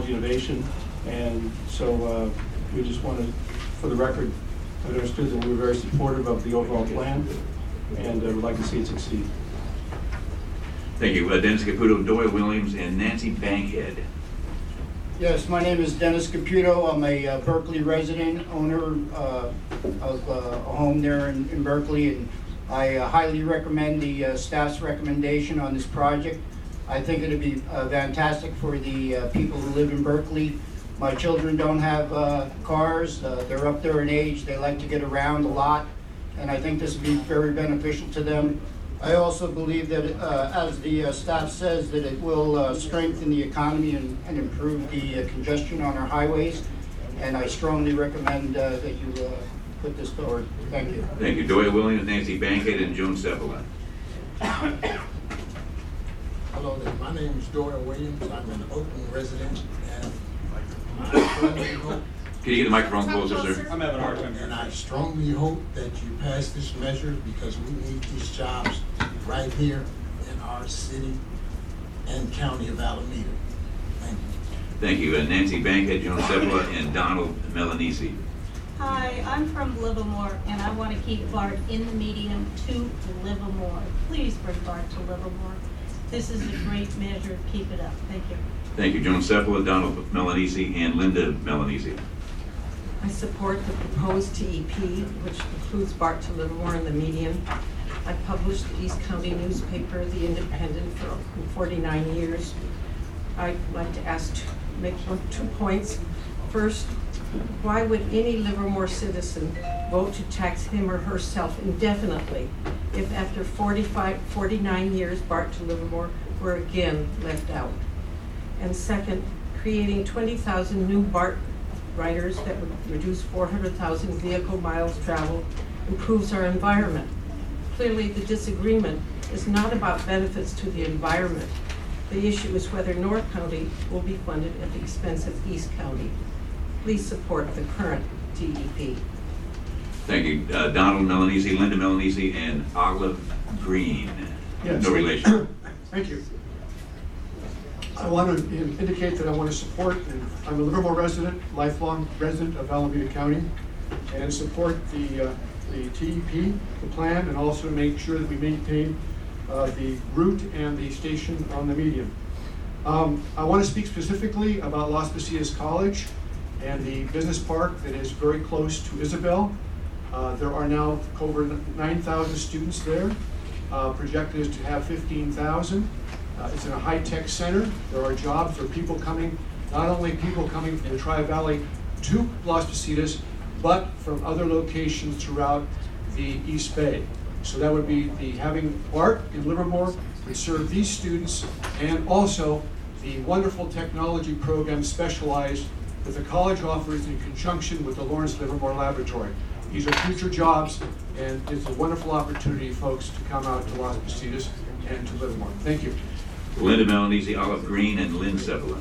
technology innovation. And so we just want to, for the record, have it understood that we were very supportive of the overall plan and would like to see it succeed. Thank you. Dennis Caputo, Doyle Williams, and Nancy Bankhead. Yes, my name is Dennis Caputo. I'm a Berkeley resident, owner of a home there in Berkeley, and I highly recommend the staff's recommendation on this project. I think it'd be fantastic for the people who live in Berkeley. My children don't have cars. They're up there in age. They like to get around a lot, and I think this would be very beneficial to them. I also believe that, as the staff says, that it will strengthen the economy and improve the congestion on our highways. And I strongly recommend that you put this forward. Thank you. Thank you. Doyle Williams, Nancy Bankhead, and Joan Cephala. Hello there. My name is Doyle Williams. I'm an Oakland resident, and I strongly hope. Can you get the microphone closer, sir? I'm having a hard time. And I strongly hope that you pass this measure because we need these jobs right here in our city and county of Alameda. Thank you. Thank you. Nancy Bankhead, Joan Cephala, and Donald Melanese. Hi, I'm from Livermore, and I want to keep BART in the median to Livermore. Please bring BART to Livermore. This is a great measure. Keep it up. Thank you. Thank you. Joan Cephala, Donald Melanese, and Linda Melanese. I support the proposed TEP, which includes BART to Livermore in the median. I published the East County newspaper, The Independent, for 49 years. I'd like to make 2 points. First, why would any Livermore citizen vote to tax him or herself indefinitely if after 49 years BART to Livermore were again left out? And second, creating 20,000 new BART riders that would reduce 400,000 vehicle miles traveled improves our environment. Clearly, the disagreement is not about benefits to the environment. The issue is whether North County will be funded at the expense of East County. Please support the current TEP. Thank you. Donald Melanese, Linda Melanese, and Olive Green. Yes. No relation. Thank you. I want to indicate that I want to support, and I'm a Livermore resident, lifelong resident of Alameda County, and support the TEP, the plan, and also make sure that we maintain the route and the station on the median. I want to speak specifically about Las Positas College and the business park that is very close to Isabel. There are now over 9,000 students there. Projected is to have 15,000. It's in a high-tech center. There are jobs for people coming, not only people coming from the Tri-Valley to Las Positas, but from other locations throughout the East Bay. So that would be having BART in Livermore would serve these students, and also the wonderful technology program specialized that the college offers in conjunction with the Lawrence Livermore Laboratory. These are future jobs, and it's a wonderful opportunity, folks, to come out to Las Positas and to Livermore. Thank you. Linda Melanese, Olive Green, and Lynn Cephala.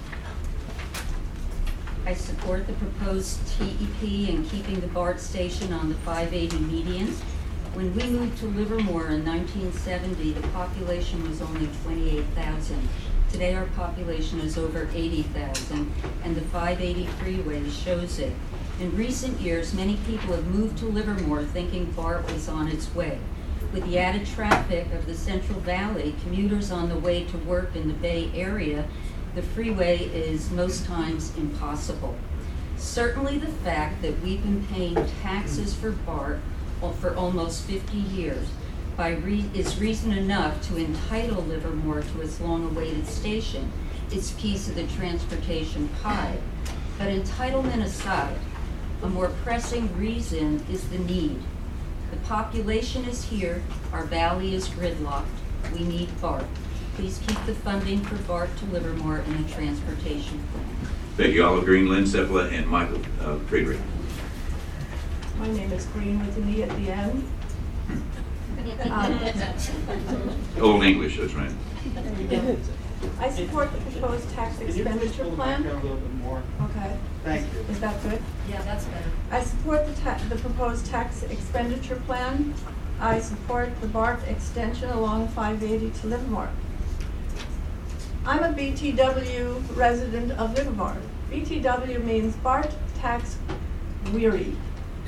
I support the proposed TEP and keeping the BART station on the 580 median. When we moved to Livermore in 1970, the population was only 28,000. Today our population is over 80,000, and the 580 freeway shows it. In recent years, many people have moved to Livermore thinking BART was on its way. With the added traffic of the Central Valley, commuters on the way to work in the Bay Area, the freeway is most times impossible. Certainly the fact that we've been paying taxes for BART for almost 50 years is reason enough to entitle Livermore to its long-awaited station, its piece of the transportation pie. But entitlement aside, a more pressing reason is the need. The population is here, our valley is gridlocked, we need BART. Please keep the funding for BART to Livermore in the transportation plan. Thank you, Olive Green, Lynn Cephala, and Michael Friedrich. My name is Green with an E at the end. Old English, that's right. I support the proposed tax expenditure plan. A little bit more. Okay. Thank you. Is that good? Yeah, that's better. I support the proposed tax expenditure plan. I support the BART extension along 580 to Livermore. I'm a BTW resident of Livermore. BTW means Bart Tax Weary.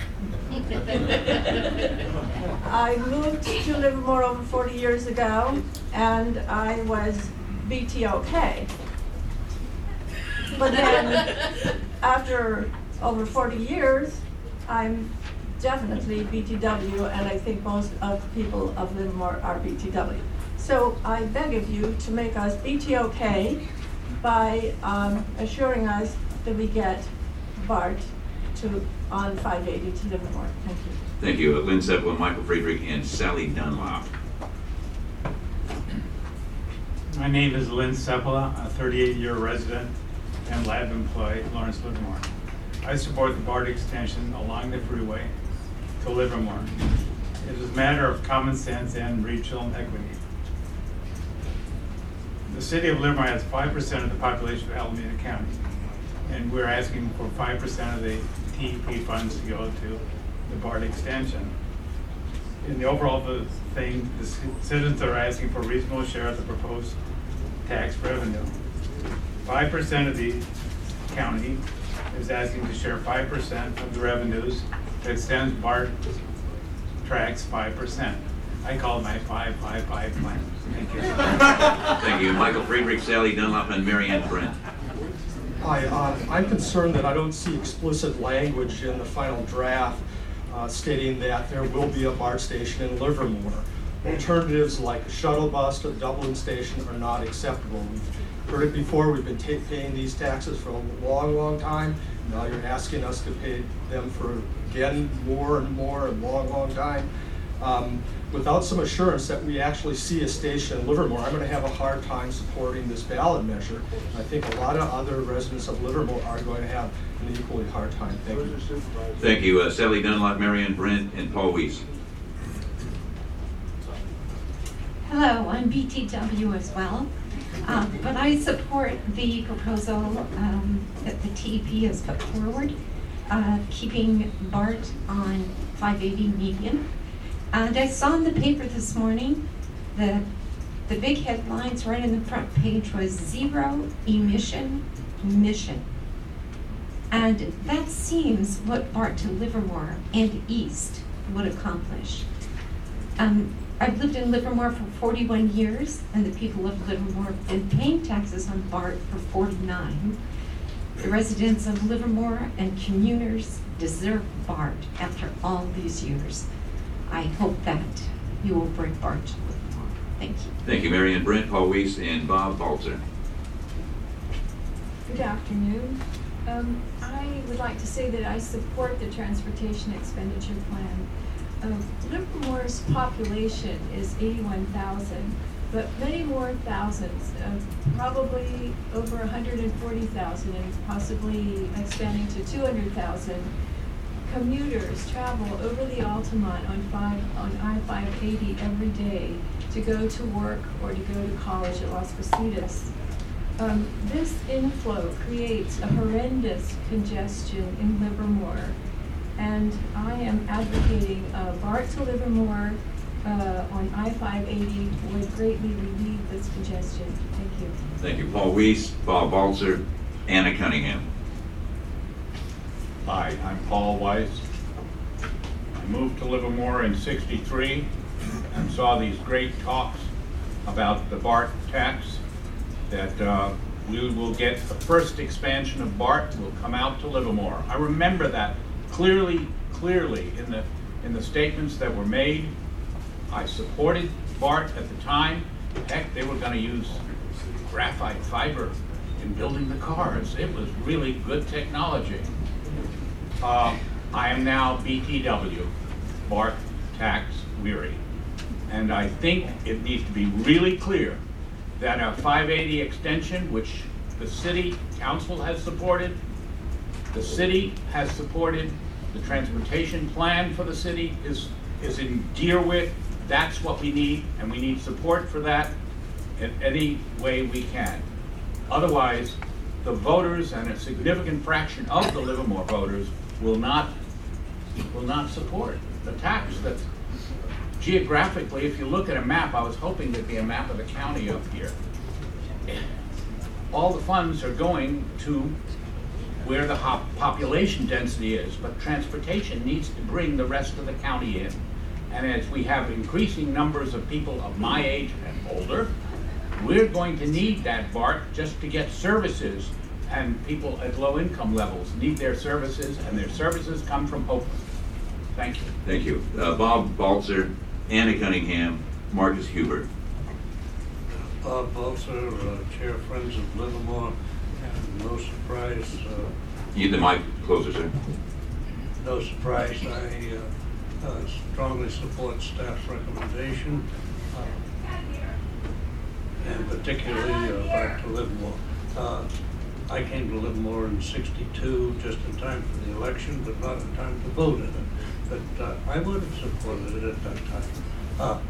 I moved to Livermore over 40 years ago, and I was BTOK. But then, after over 40 years, I'm definitely BTW, and I think most of the people of Livermore are BTW. So I beg of you to make us BTOK by assuring us that we get BART on 580 to Livermore. Thank you. Thank you. Lynn Seppala, Michael Friedrich, and Sally Dunlop. My name is Lynn Seppala, a 38-year resident and lab employee at Lawrence Livermore. I support the BART extension along the freeway to Livermore. It is a matter of common sense and regional equity. The city of Livermore has 5% of the population of Alameda County, and we're asking for 5% of the TEP funds to go to the BART extension. In the overall thing, the citizens are asking for a reasonable share of the proposed tax revenue. 5% of the county is asking to share 5% of the revenues that extends BART tracks 5%. I call it my 5-5-5 plan. Thank you. Thank you. Michael Friedrich, Sally Dunlop, and Mary Ann Brent. Hi, I'm concerned that I don't see explicit language in the final draft stating that there will be a BART station in Livermore. Alternatives like a shuttle bus to the Dublin station are not acceptable. We've heard it before. We've been paying these taxes for a long, long time. Now you're asking us to pay them for, again, more and more, and long, long time. Without some assurance that we actually see a station in Livermore, I'm going to have a hard time supporting this ballot measure. I think a lot of other residents of Livermore are going to have an equally hard time. Thank you. Thank you. Sally Dunlop, Mary Ann Brent, and Paul Weiss. Hello, I'm BTW as well, but I support the proposal that the TEP has put forward, keeping BART on 580 median. And I saw in the paper this morning that the big headlines right in the front page was zero emission mission. And that seems what BART to Livermore and East would accomplish. I've lived in Livermore for 41 years, and the people of Livermore have been paying taxes on BART for 49. The residents of Livermore and commuters deserve BART after all these years. I hope that you will bring BART to Livermore. Thank you. Thank you, Mary Ann Brent, Paul Weiss, and Bob Balzer. Good afternoon. I would like to say that I support the transportation expenditure plan. Livermore's population is 81,000, but many more thousands, probably over 140,000 and possibly expanding to 200,000 commuters travel over the Altamont on I-580 every day to go to work or to go to college at Las Positas. This inflow creates a horrendous congestion in Livermore, and I am advocating BART to Livermore on I-580 would greatly relieve this congestion. Thank you. Thank you, Paul Weiss, Bob Balzer, Anna Cunningham. Hi, I'm Paul Weiss. I moved to Livermore in '63 and saw these great talks about the BART tax, that we will get the first expansion of BART will come out to Livermore. I remember that clearly in the statements that were made. I supported BART at the time. Heck, they were going to use graphite fiber in building the cars. It was really good technology. I am now BTW, BART tax weary. And I think it needs to be really clear that a 580 extension, which the city council has supported, the city has supported, the transportation plan for the city is in gear with. That's what we need, and we need support for that in any way we can. Otherwise, the voters and a significant fraction of the Livermore voters will not support the tax. That's geographically, if you look at a map, I was hoping there'd be a map of the county up here. all the funds are going to where the population density is, but transportation needs to bring the rest of the county in. And as we have increasing numbers of people of my age and older, we're going to need that BART just to get services, and people at low income levels need their services, and their services come from Oakland. Thank you. Thank you. Bob Balzer, Anna Cunningham, Marcus Huber. Bob Balzer, Chair Friends of Livermore, and no surprise, You get the mic closer, sir. no surprise, I strongly support staff's recommendation, and particularly back to Livermore. I came to Livermore in '62, just in time for the election, but not in time to vote in it. But I would have supported it at that time.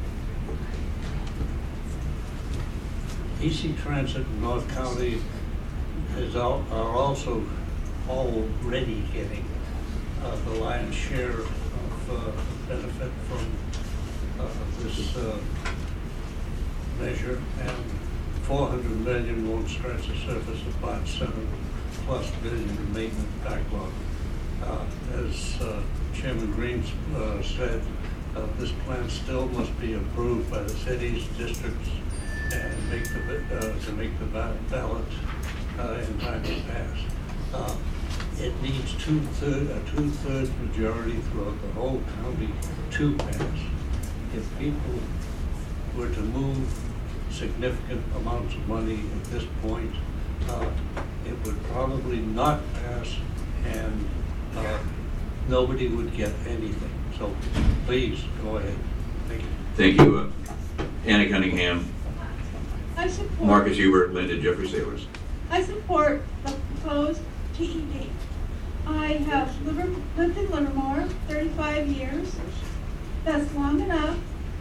EC Transit in North County are also already getting the lion's share of benefit from this measure, and 400 million won't scratch the surface of about 7+ billion in maintenance backlog. As Chairman Green said, this plan still must be approved by the cities, districts, and to make the ballot in time to pass. It needs a two-thirds majority throughout the whole county to pass. If people were to move significant amounts of money at this point, it would probably not pass, and nobody would get anything. So please, go ahead. Thank you. Thank you. Anna Cunningham, I support. Marcus Huber, Linda Jeffrey Sailors. I support the proposed TEP. I have lived in Livermore 35 years. That's long enough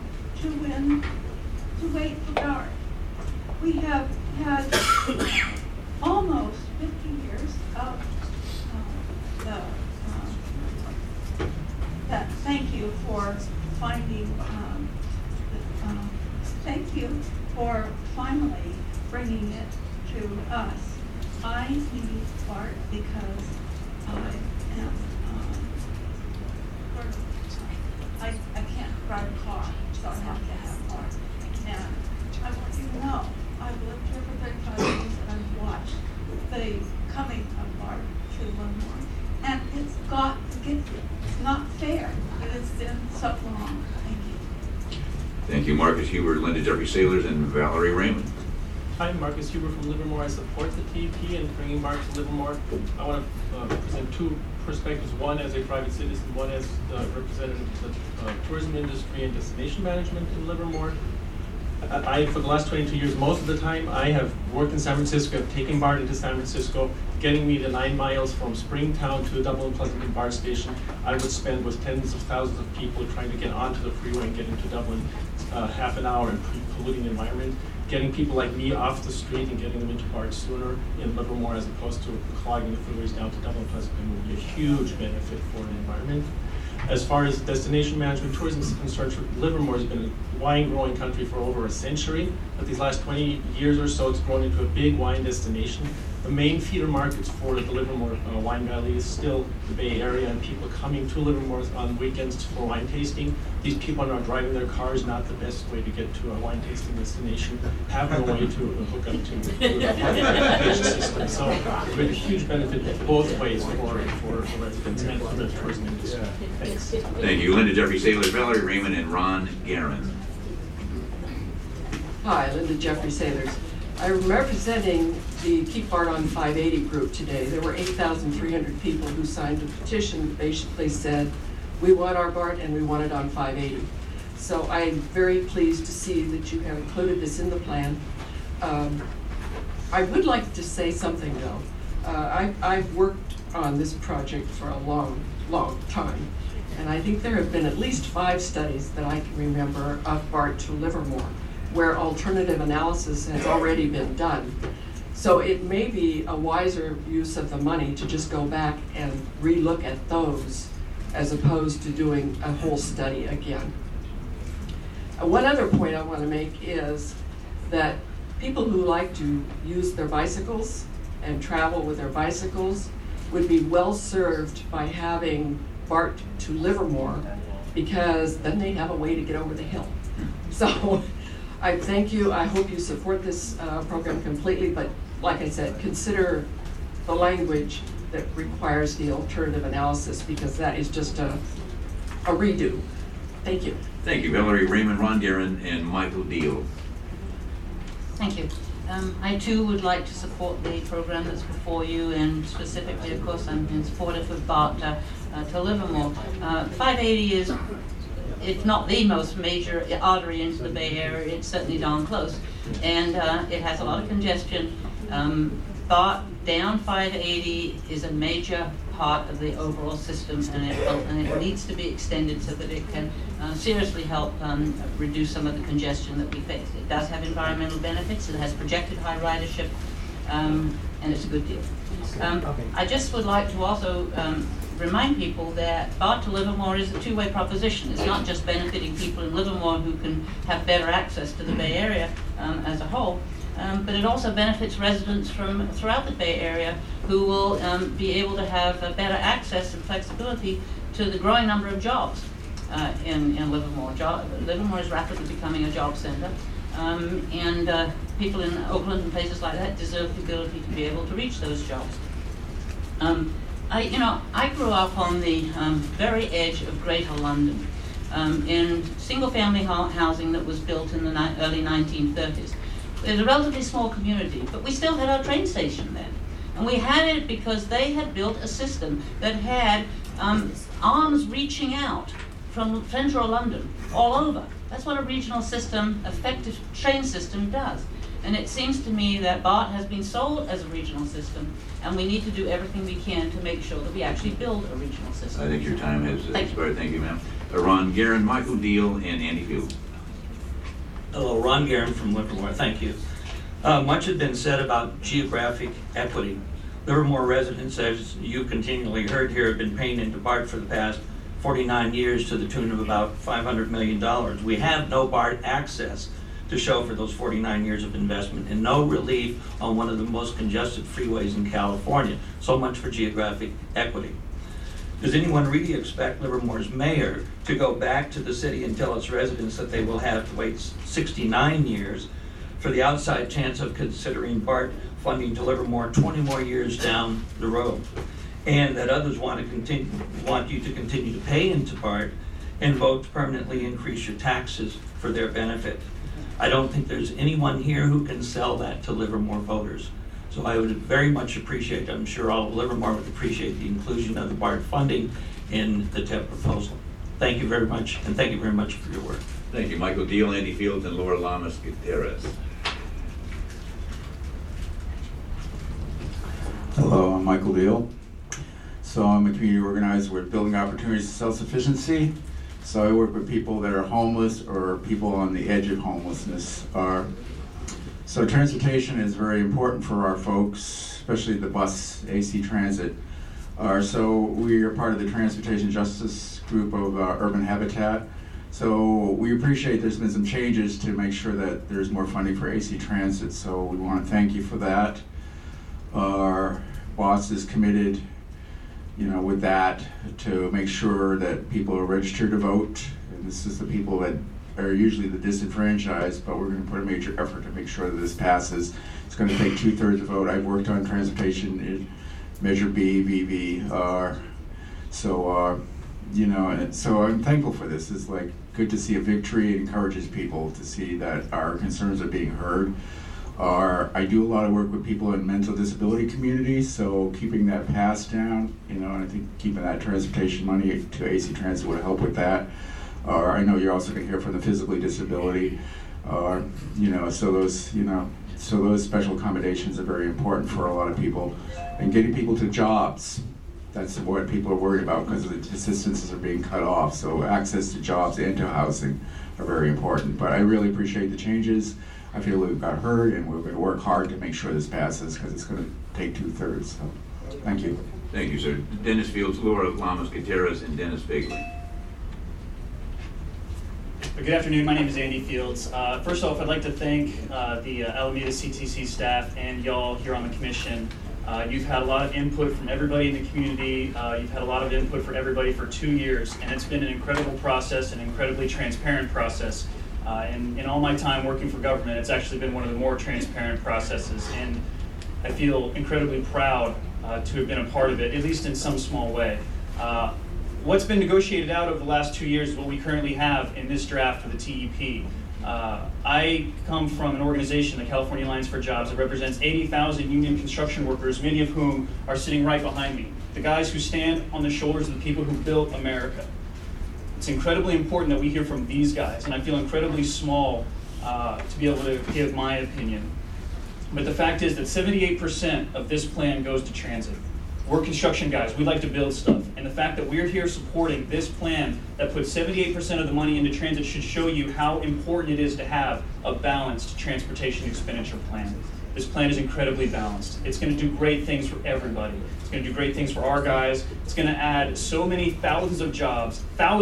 to wait for BART. We have had almost 50 years of that. Thank you for finding. Thank you for finally bringing it to us. I need BART because I can't drive a car, so I have to have BART. And I want you to know, I've lived here for 35 years and I've watched the coming of BART to Livermore. And it's got to get here. It's not fair that it's been so long. Thank you. Thank you, Marcus Huber, Linda Jeffrey Sailors, and Valerie Raymond. Hi, I'm Marcus Huber from Livermore. I support the TEP and bringing BART to Livermore. I want to present two perspectives, one as a private citizen, one as the representative of the tourism industry and destination management in Livermore. For the last 22 years, most of the time, I have worked in San Francisco, I've taken BART into San Francisco, getting me the 9 miles from Springtown to Dublin Pleasanton BART station. I would spend with tens of thousands of people trying to get onto the freeway and get into Dublin half an hour in polluting environment. Getting people like me off the street and getting them into BART sooner in Livermore as opposed to clogging the freeways down to Dublin Pleasanton would be a huge benefit for the environment. As far as destination management, tourism is concerned, Livermore has been a wine-growing country for over a century, but these last 20 years or so, it's grown into a big wine destination. The main feeder markets for the Livermore wine valley is still the Bay Area, and people coming to Livermore on weekends for wine tasting. These people are not driving their cars, not the best way to get to a wine tasting destination. Have no way to hook up to the navigation system. So it's been a huge benefit both ways for residents and for the tourism industry. Thanks. Thank you, Linda Jeffrey Sailors, Valerie Raymond, and Ron Guerin. Hi, Linda Jeffrey Sailors. I'm representing the Keep BART on 580 group today. There were 8,300 people who signed a petition that basically said, we want our BART and we want it on 580. So I'm very pleased to see that you have included this in the plan. I would like to say something though. I've worked on this project for a long time. And I think there have been at least 5 studies that I can remember of BART to Livermore, where alternative analysis has already been done. So it may be a wiser use of the money to just go back and relook at those as opposed to doing a whole study again. One other point I want to make is that people who like to use their bicycles and travel with their bicycles would be well served by having BART to Livermore, because then they'd have a way to get over the hill. So I thank you. I hope you support this program completely, but like I said, consider the language that requires the alternative analysis, because that is just a redo. Thank you. Thank you, Valerie Raymond, Ron Guerin, and Michael Deal. Thank you. I too would like to support the program that's before you, and specifically, of course, I'm in support of BART to Livermore. 580 is, if not the most major artery into the Bay Area, it's certainly darn close. And it has a lot of congestion. BART down 580 is a major part of the overall system, and it needs to be extended so that it can seriously help reduce some of the congestion that we face. It does have environmental benefits, it has projected high ridership, and it's a good deal. I just would like to also remind people that BART to Livermore is a two-way proposition. It's not just benefiting people in Livermore who can have better access to the Bay Area as a whole, but it also benefits residents from throughout the Bay Area who will be able to have better access and flexibility to the growing number of jobs in Livermore. Livermore is rapidly becoming a job center, and people in Oakland and places like that deserve the ability to be able to reach those jobs. I grew up on the very edge of Greater London in single-family housing that was built in the early 1930s. It was a relatively small community, but we still had our train station there. And we had it because they had built a system that had arms reaching out from central London all over. That's what a regional system, effective train system does. And it seems to me that BART has been sold as a regional system, and we need to do everything we can to make sure that we actually build a regional system. I think your time has expired. Thank you, ma'am. Ron Guerin, Michael Deal, and Andy Field. Hello, Ron Guerin from Livermore. Thank you. Much has been said about geographic equity. Livermore residents, as you continually heard here, have been paying into BART for the past 49 years to the tune of about $500 million. We have no BART access to show for those 49 years of investment, and no relief on one of the most congested freeways in California. So much for geographic equity. Does anyone really expect Livermore's mayor to go back to the city and tell its residents that they will have to wait 69 years for the outside chance of considering BART funding to Livermore 20 more years down the road, and that others want you to continue to pay into BART and vote to permanently increase your taxes for their benefit? I don't think there's anyone here who can sell that to Livermore voters. So I would very much appreciate, I'm sure all of Livermore would appreciate the inclusion of the BART funding in the TEP proposal. Thank you very much, and thank you very much for your work. Thank you, Michael Deal, Andy Fields, and Laura Lamas Gutierrez. Hello, I'm Michael Deal. So I'm a community organizer with Building Opportunities for Self-Sufficiency. So I work with people that are homeless or people on the edge of homelessness. So transportation is very important for our folks, especially the bus, AC Transit. So we are part of the Transportation Justice Group of Urban Habitat. So we appreciate there's been some changes to make sure that there's more funding for AC Transit. So we want to thank you for that. Our boss is committed, with that to make sure that people are registered to vote. And this is the people that are usually the disenfranchised, but we're going to put a major effort to make sure that this passes. It's going to take 2/3 of vote. I've worked on transportation in Measure B, BB, so I'm thankful for this. It's like good to see a victory. It encourages people to see that our concerns are being heard. I do a lot of work with people in mental disability communities, so keeping that pass down, and I think keeping that transportation money to AC Transit would help with that. I know you're also going to hear from the physically disability, so those special accommodations are very important for a lot of people, and getting people to jobs. That's what people are worried about because the assistances are being cut off. So access to jobs and to housing are very important. But I really appreciate the changes. I feel we've got heard, and we're going to work hard to make sure this passes because it's going to take 2/3. So, thank you. Thank you, sir. Dennis Fields, Laura Lamas Gutierrez, and Dennis Bigley. Good afternoon, my name is Andy Fields. First off, I'd like to thank the Alameda CTC staff and y'all here on the commission. You've had a lot of input from everybody in the community. You've had a lot of input for everybody for 2 years, and it's been an incredible process, an incredibly transparent process. In all my time working for government, it's actually been one of the more transparent processes, and I feel incredibly proud to have been a part of it, at least in some small way. What's been negotiated out over the last 2 years is what we currently have in this draft for the TEP. I come from an organization, the California Alliance for Jobs, that represents 80,000 union construction workers, many of whom are sitting right behind me. The guys who stand on the shoulders of the people who built America. It's incredibly important that we hear from these guys, and I feel incredibly small to be able to give my opinion. But the fact is that 78% of this plan goes to transit. We're construction guys, we like to build stuff, and the fact that we're here supporting this plan that puts 78% of the money into transit should show you how important it is to have a balanced transportation expenditure plan. This plan is incredibly balanced. It's going to do great things for everybody. It's going to do great things for our guys. It's going to add so many thousands of jobs,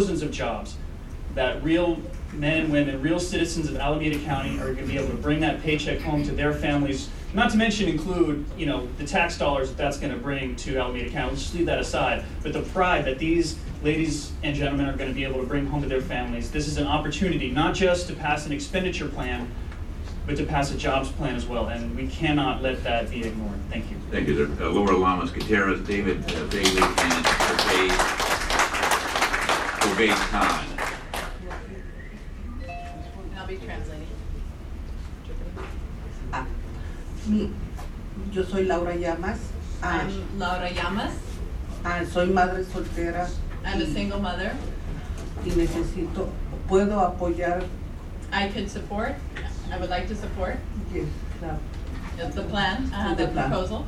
that real men and women, real citizens of Alameda County are going to be able to bring that paycheck home to their families. Not to mention include, the tax dollars that's going to bring to Alameda County. Let's just leave that aside. But the pride that these ladies and gentlemen are going to be able to bring home to their families. This is an opportunity not just to pass an expenditure plan, but to pass a jobs plan as well. And we cannot let that be ignored. Thank you. Thank you, sir. Laura Lamas Gutierrez, David Bailey, and Obaid Khan. I'll be translating. Yo soy Laura Llamas. I'm Laura Llamas. Soy madre soltera. I'm a single mother. Y puedo apoyar. I would like to support. Yes, the plan, the proposal.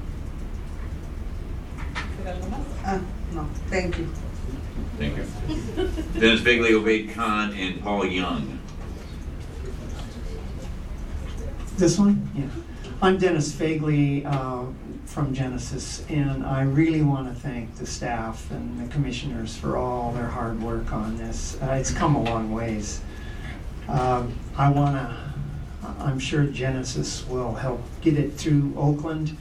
No, thank you. Thank you. Dennis Bigley, Obaid Khan, and Paul Young. This one? Yeah. I'm Dennis Fagley from Genesis, and I really want to thank the staff and the commissioners for all their hard work on this. It's come a long ways. I'm sure Genesis will help get it through Oakland,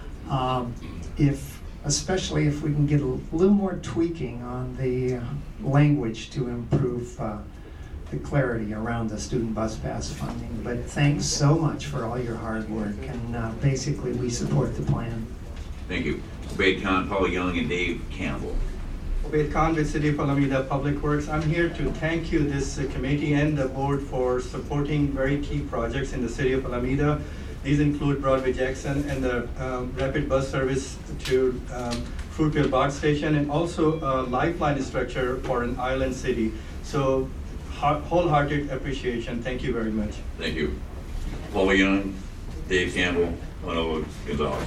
especially if we can get a little more tweaking on the language to improve the clarity around the student bus pass funding. But thanks so much for all your hard work, and basically we support the plan. Thank you. Obaid Khan, Paul Young, and Dave Campbell. Obaid Khan with City of Alameda Public Works. I'm here to thank you, this committee and the board, for supporting very key projects in the City of Alameda. These include Broadway Jackson and the rapid bus service to Fruitvale BART Station, and also a lifeline structure for an island city. So wholehearted appreciation. Thank you very much. Thank you. Paul Young, Dave Campbell, Manolo Gonzalez.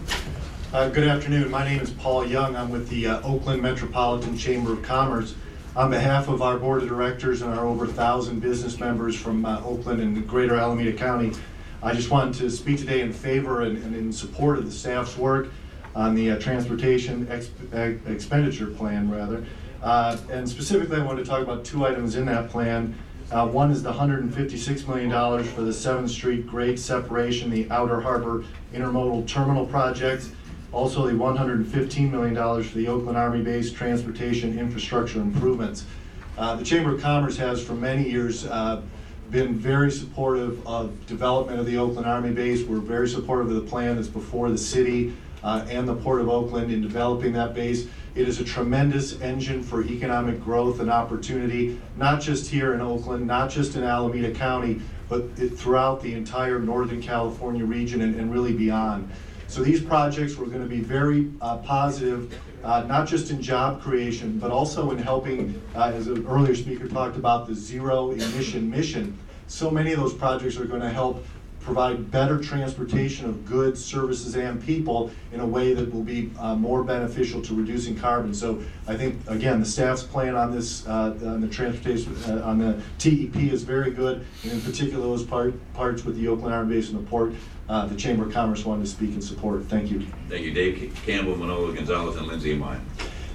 Good afternoon. My name is Paul Young. I'm with the Oakland Metropolitan Chamber of Commerce. On behalf of our board of directors and our over 1,000 business members from Oakland and the greater Alameda County, I just wanted to speak today in favor and in support of the staff's work on the transportation expenditure plan, rather. And specifically, I wanted to talk about 2 items in that plan. One is the $156 million for the 7th Street grade separation, the Outer Harbor Intermodal Terminal Project. Also, the $115 million for the Oakland Army Base transportation infrastructure improvements. The Chamber of Commerce has for many years been very supportive of development of the Oakland Army Base. We're very supportive of the plan that's before the city and the Port of Oakland in developing that base. It is a tremendous engine for economic growth and opportunity, not just here in Oakland, not just in Alameda County, but throughout the entire Northern California region and really beyond. So these projects were going to be very positive, not just in job creation, but also in helping, as an earlier speaker talked about, the zero emission mission. So many of those projects are going to help provide better transportation of goods, services, and people in a way that will be more beneficial to reducing carbon. So I think, again, the staff's plan on this, on the transportation, on the TEP is very good, and in particular those parts with the Oakland Army Base and the port, the Chamber of Commerce wanted to speak in support. Thank you. Thank you, Dave Campbell, Manolo Gonzalez, and Lindsay Amaya.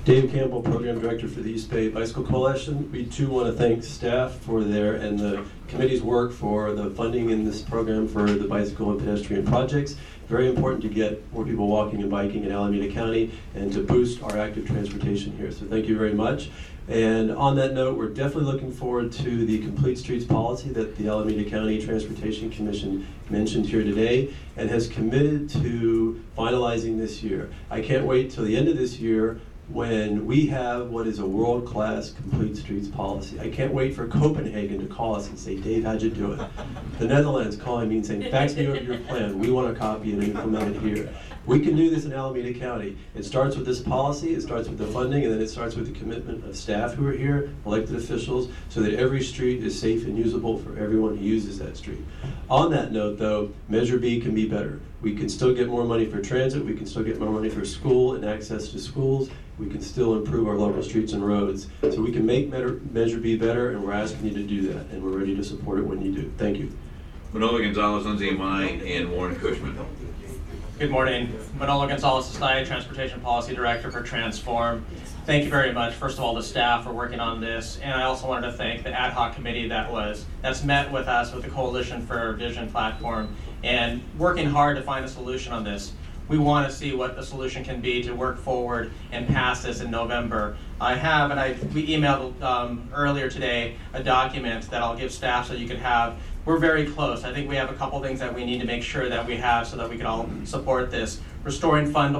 Dave Campbell, Program Director for the East Bay Bicycle Coalition. We too want to thank staff for their and the committee's work for the funding in this program for the bicycle and pedestrian projects. Very important to get more people walking and biking in Alameda County and to boost our active transportation here. So thank you very much. And on that note, we're definitely looking forward to the Complete Streets policy that the Alameda County Transportation Commission mentioned here today and has committed to finalizing this year. I can't wait till the end of this year when we have what is a world-class Complete Streets policy. I can't wait for Copenhagen to call us and say, Dave, how'd you do it? The Netherlands calling me and saying, fax me over your plan. We want to copy it and implement it here. We can do this in Alameda County. It starts with this policy, it starts with the funding, and then it starts with the commitment of staff who are here, elected officials, so that every street is safe and usable for everyone who uses that street. On that note, though, Measure B can be better. We can still get more money for transit, we can still get more money for school and access to schools, we can still improve our local streets and roads. So we can make Measure B better, and we're asking you to do that, and we're ready to support it when you do. Thank you. Manolo Gonzalez, Lindsay Amai, and Warren Cushman. Good morning. Manolo Gonzalez, Society Transportation Policy Director for Transform. Thank you very much, first of all, the staff for working on this, and I also wanted to thank the ad hoc committee that's met with us with the Coalition for Vision platform and working hard to find a solution on this. We want to see what the solution can be to work forward and pass this in November. We emailed earlier today a document that I'll give staff so you can have. We're very close. I think we have a couple things that we need to make sure that we have so that we can all support this. Restoring funding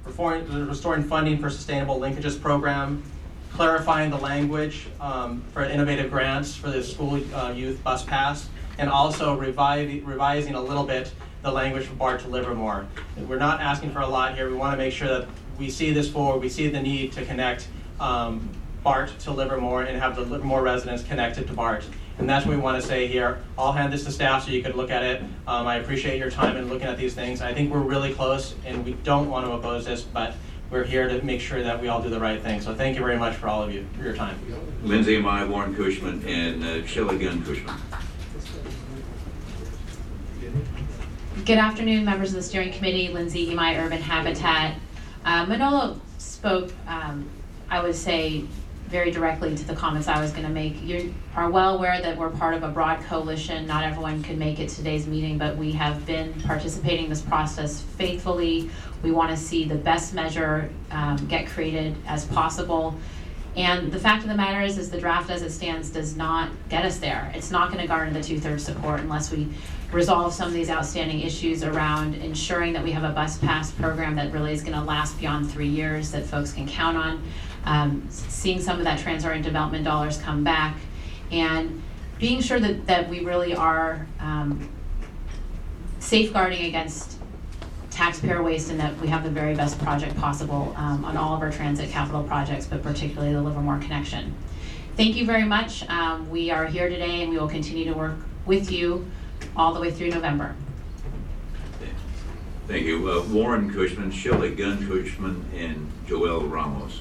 for Sustainable Linkages program, clarifying the language for innovative grants for the school youth bus pass, and also revising a little bit the language for BART to Livermore. We're not asking for a lot here. We want to make sure that we see this forward. We see the need to connect BART to Livermore and have the Livermore residents connected to BART. And that's what we want to say here. I'll hand this to staff so you can look at it. I appreciate your time in looking at these things. I think we're really close and we don't want to oppose this, but we're here to make sure that we all do the right thing. So thank you very much for all of you, for your time. Lindsay Amai, Warren Cushman, and Sheila Gunn Cushman. Good afternoon, members of the steering committee. Lindsay Imai, Urban Habitat. Manolo spoke, I would say, very directly to the comments I was going to make. You are well aware that we're part of a broad coalition. Not everyone could make it to today's meeting, but we have been participating in this process faithfully. We want to see the best measure get created as possible. And the fact of the matter is the draft as it stands does not get us there. It's not going to garner the 2/3 support unless we resolve some of these outstanding issues around ensuring that we have a bus pass program that really is going to last beyond 3 years, that folks can count on. Seeing some of that transit development dollars come back, and being sure that we really are safeguarding against taxpayer waste and that we have the very best project possible on all of our transit capital projects, but particularly the Livermore connection. Thank you very much. We are here today and we will continue to work with you all the way through November. Thank you. Warren Cushman, Sheila Gunn Cushman, and Joel Ramos.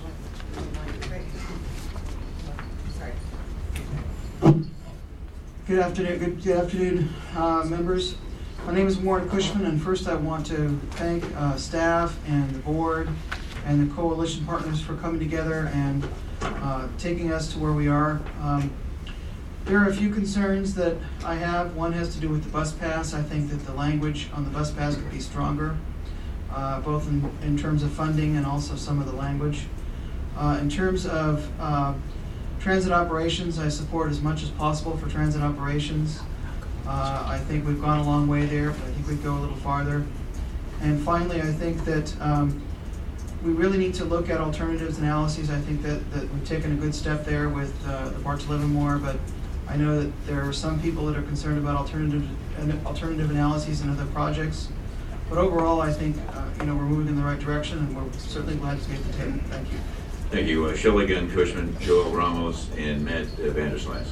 Good afternoon, members. My name is Warren Cushman, and first I want to thank staff and the board and the coalition partners for coming together and taking us to where we are. There are a few concerns that I have. One has to do with the bus pass. I think that the language on the bus pass could be stronger, both in terms of funding and also some of the language. In terms of transit operations, I support as much as possible for transit operations. I think we've gone a long way there, but I think we'd go a little farther. And finally, I think that we really need to look at alternatives analyses. I think that we've taken a good step there with the BART to Livermore, but I know that there are some people that are concerned about alternative analyses and other projects. But overall, I think we're moving in the right direction, and we're certainly glad to be at the table. Thank you. Thank you. Sheila Gunn Cushman, Joel Ramos, and Matt Vanderslice.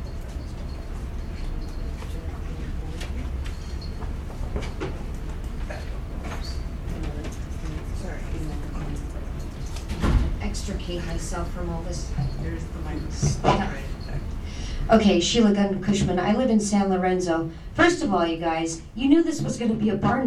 Extricate myself from all this. There's the microphone. Okay, Sheila Gunn Cushman. I live in San Lorenzo. First of all, you guys, you knew this was going to be a barn